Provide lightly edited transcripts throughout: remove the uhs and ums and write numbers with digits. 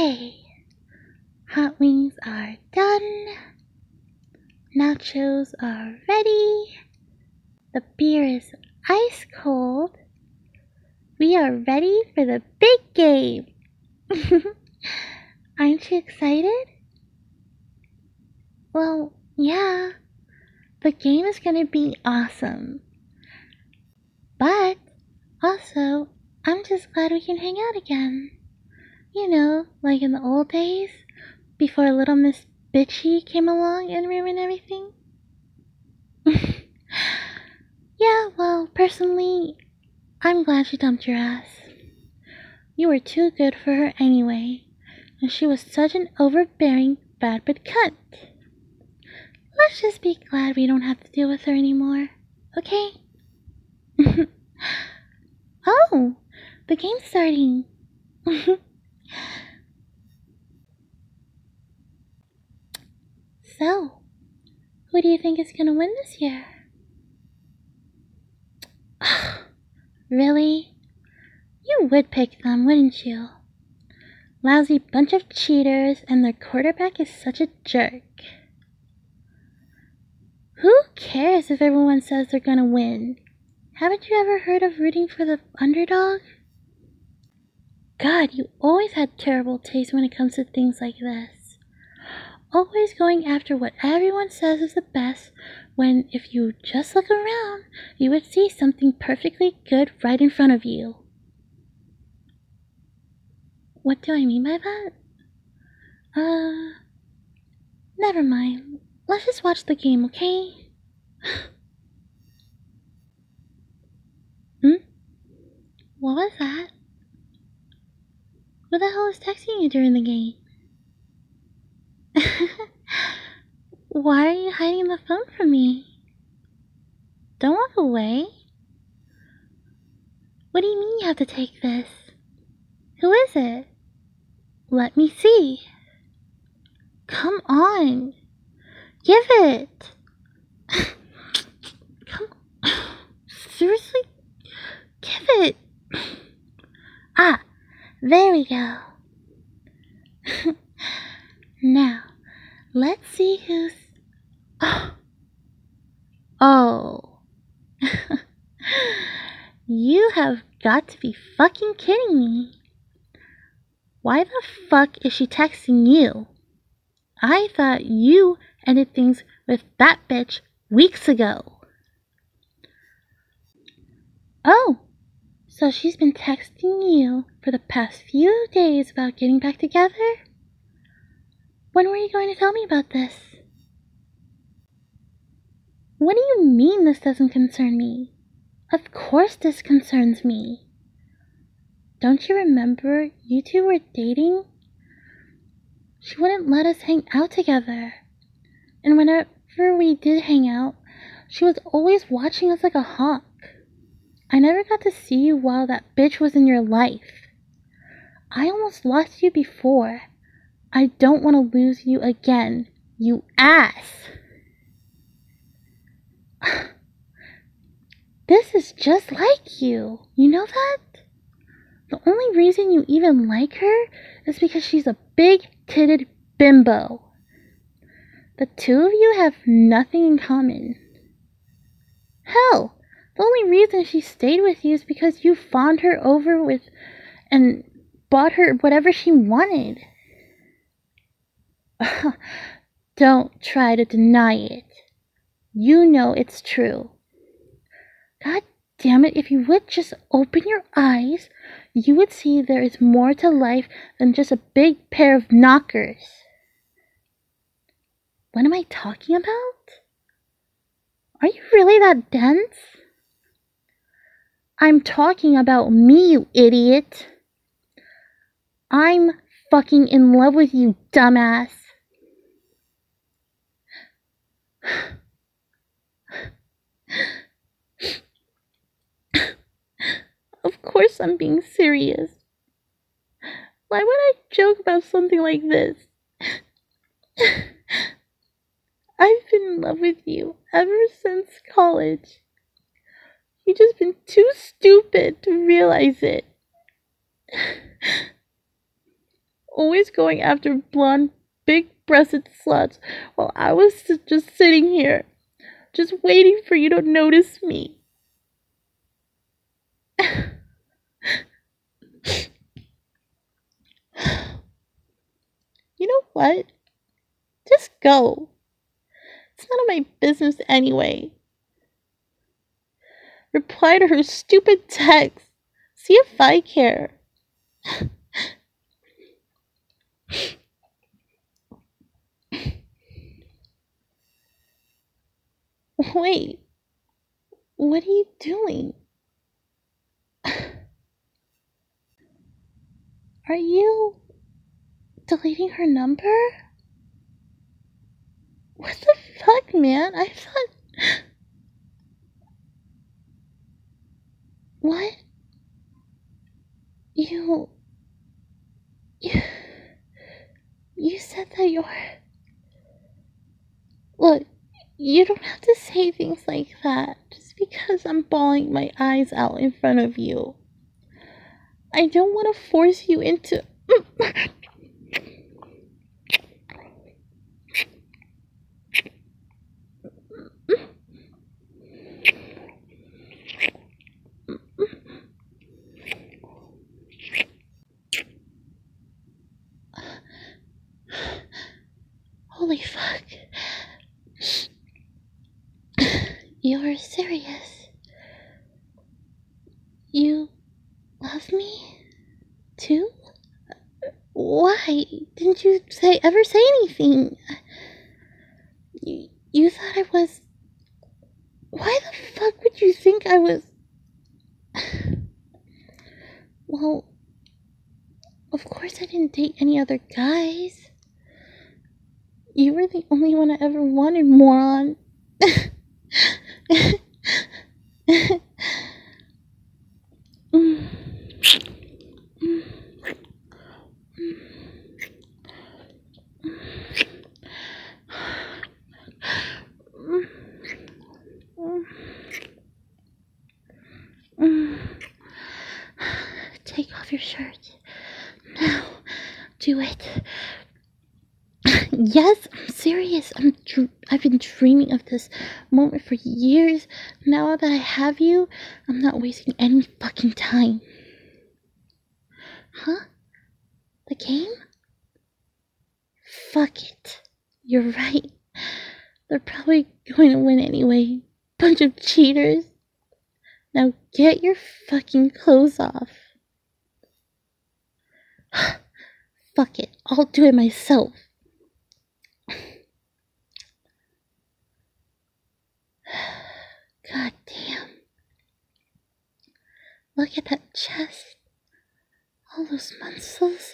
Okay, hot wings are done. Nachos are ready. The beer is ice cold. We are ready for the big game. Aren't you excited? Well, yeah. The game is gonna be awesome. But also, I'm just glad we can hang out again. You know, like in the old days, before little Miss Bitchy came along and ruined everything. Yeah, well, personally, I'm glad she dumped your ass. You were too good for her anyway, and she was such an overbearing, bad cunt. Let's just be glad we don't have to deal with her anymore, okay? Oh, the game's starting. So, who do you think is gonna win this year? Really? You would pick them, wouldn't you? Lousy bunch of cheaters, and their quarterback is such a jerk. Who cares if everyone says they're gonna win? Haven't you ever heard of rooting for the underdog? God, you always had terrible taste when it comes to things like this. Always going after what everyone says is the best, when if you just look around, you would see something perfectly good right in front of you. What do I mean by that? Never mind. Let's just watch the game, okay? What was that? Who the hell is texting you during the game? Why are you hiding the phone from me? Don't walk away. What do you mean you have to take this? Who is it? Let me see. Come on. Give it. Come on. Seriously? Give it. Ah, there we go. Now, let's see who's... Oh. You have got to be fucking kidding me. Why the fuck is she texting you? I thought you ended things with that bitch weeks ago. Oh, so she's been texting you for the past few days about getting back together? When were you going to tell me about this? What do you mean this doesn't concern me? Of course this concerns me. Don't you remember you two were dating? She wouldn't let us hang out together. And whenever we did hang out, she was always watching us like a hawk. I never got to see you while that bitch was in your life. I almost lost you before. I don't want to lose you again, you ass. This is just like you. You know that? The only reason you even like her is because she's a big-titted bimbo. The two of you have nothing in common. Hell, the only reason she stayed with you is because you fawned her over with and bought her whatever she wanted. Don't try to deny it. You know it's true. God damn it, if you would just open your eyes, you would see there is more to life than just a big pair of knockers. What am I talking about? Are you really that dense? I'm talking about me, you idiot. I'm fucking in love with you, dumbass. Of course I'm being serious. Why would I joke about something like this? I've been in love with you ever since college. You've just been too stupid to realize it. always going after blonde, big-breasted sluts while I was just sitting here, just waiting for you to notice me. You know what? Just go. It's none of my business anyway. Reply to her stupid text. See if I care. Wait. What are you doing? Are you deleting her number? What the fuck, man? I thought... What? You said that you're... Look, you don't have to say things like that just because I'm bawling my eyes out in front of you. I don't want to force you into... Holy fuck. You're serious. You love me? Too? Why didn't you ever say anything? You thought I was... Why the fuck would you think I was... Well, of course I didn't date any other guys. You were the only one I ever wanted more on. Take off your shirt. Now, do it. Yes, I'm serious. I've been dreaming of this moment for years. Now that I have you, I'm not wasting any fucking time. Huh? The game? Fuck it. You're right. They're probably going to win anyway. Bunch of cheaters. Now get your fucking clothes off. Fuck it. I'll do it myself. God damn. Look at that chest. All those muscles.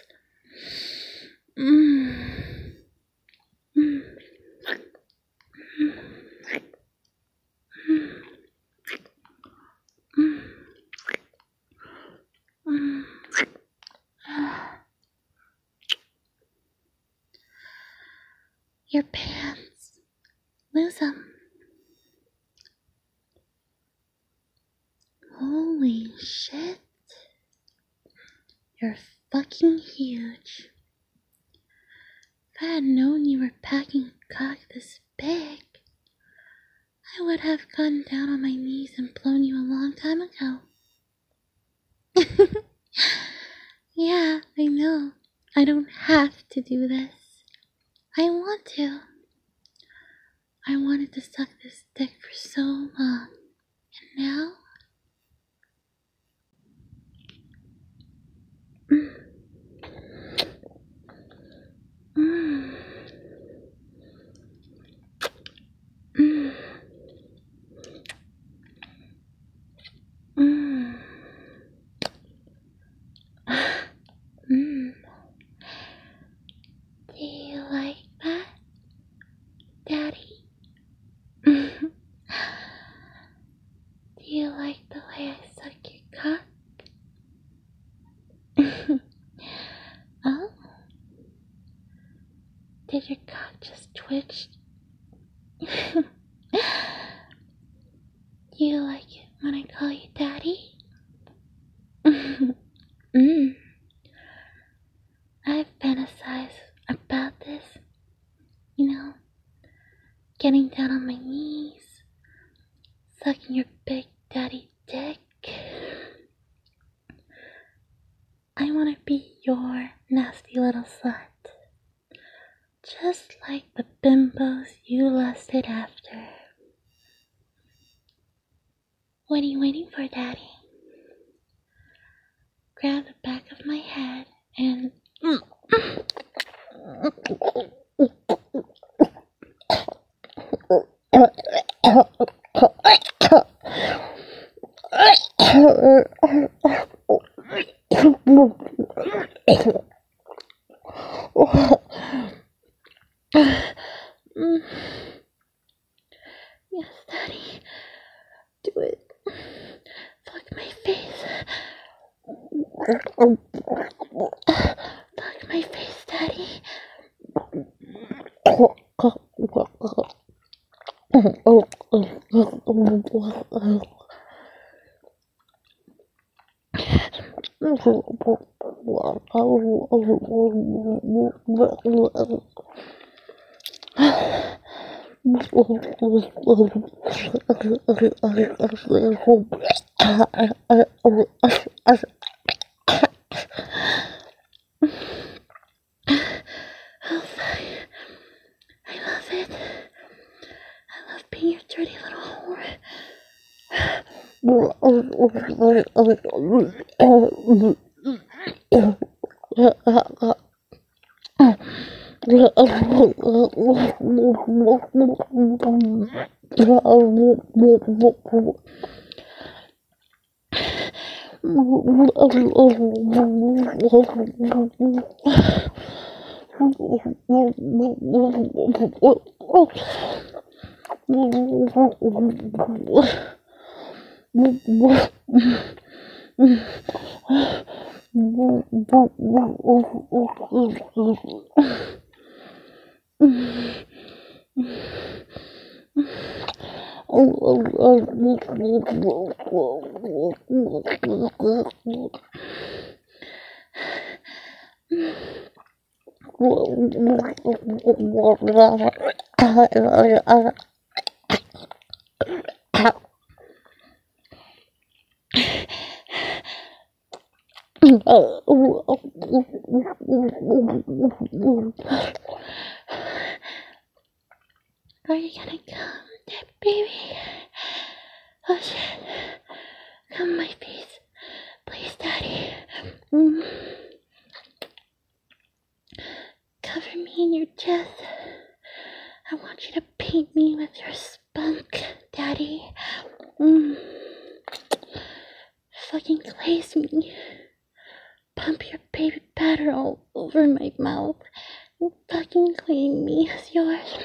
Your pants. Lose them. Holy shit. You're fucking huge. If I had known you were packing a cock this big, I would have gone down on my knees and blown you a long time ago. Yeah, I know. I don't have to do this. I want to. I wanted to suck this dick for so long. And now... Do you like that, Daddy? Do you like the way I suck your cock? Oh? Did your cock just twitch? Do you like it when I call you Daddy? I've been fantasize about this. You know, getting down on my knees, sucking your big daddy dick. I want to be your nasty little slut. Just like the bimbos you lusted after. What are you waiting for, Daddy? Grab the back of my head and... Yes, Daddy. Do it. Fuck my face. Fuck my face, Daddy. I love it. I love being your dirty little whore. Are you gonna come, baby? Oh shit. Come on my face. Please, Daddy. Cover me in your chest. I want you to paint me with your spunk, Daddy. Fucking glaze me. Pump your baby powder all over my mouth. Fucking clean me as yours.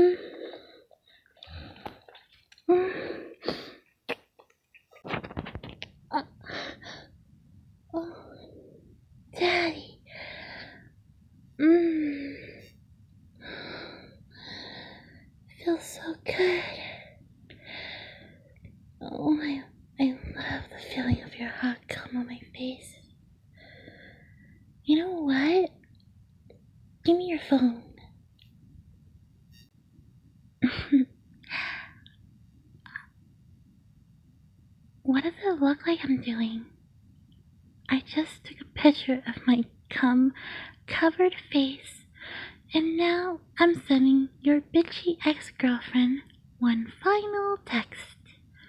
Oh, Daddy. Feels so good. Oh, I love the feeling of your hot cum on my face. You know what? Give me your phone. What does it look like I'm doing? I just took a picture of my cum-covered face, and now I'm sending your bitchy ex-girlfriend one final text.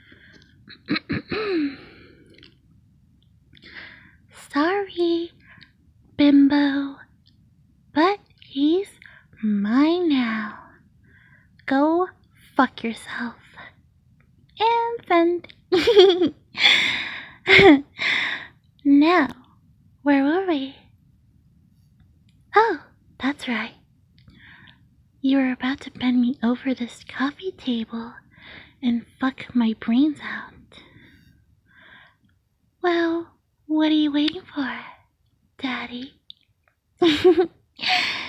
Sorry, bimbo, but he's mine now. Go fuck yourself. And send. Now, where were we? Oh, that's right. You were about to bend me over this coffee table and fuck my brains out. Well, what are you waiting for, Daddy?